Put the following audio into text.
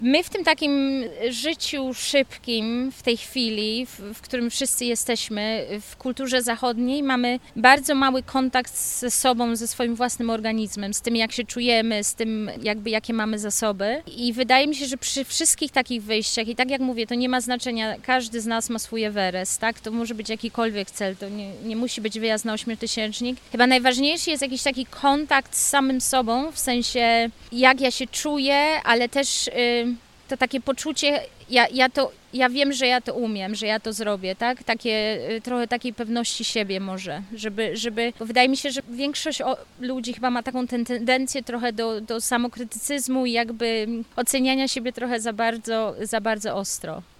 My w tym takim życiu szybkim w tej chwili, w którym wszyscy jesteśmy, w kulturze zachodniej, mamy bardzo mały kontakt ze sobą, ze swoim własnym organizmem, z tym jak się czujemy, z tym jakby jakie mamy zasoby. I wydaje mi się, że przy wszystkich takich wyjściach, i tak jak mówię, to nie ma znaczenia, każdy z nas ma swój Everest, tak? To może być jakikolwiek cel, to nie musi być wyjazd na 8-tysięcznik. Chyba najważniejszy jest jakiś taki kontakt z samym sobą, w sensie jak ja się czuję, ale też to takie poczucie, ja wiem, że ja to umiem, że ja to zrobię, tak? Trochę takiej pewności siebie może, bo wydaje mi się, że większość ludzi chyba ma taką tendencję trochę do samokrytycyzmu i jakby oceniania siebie trochę za bardzo ostro.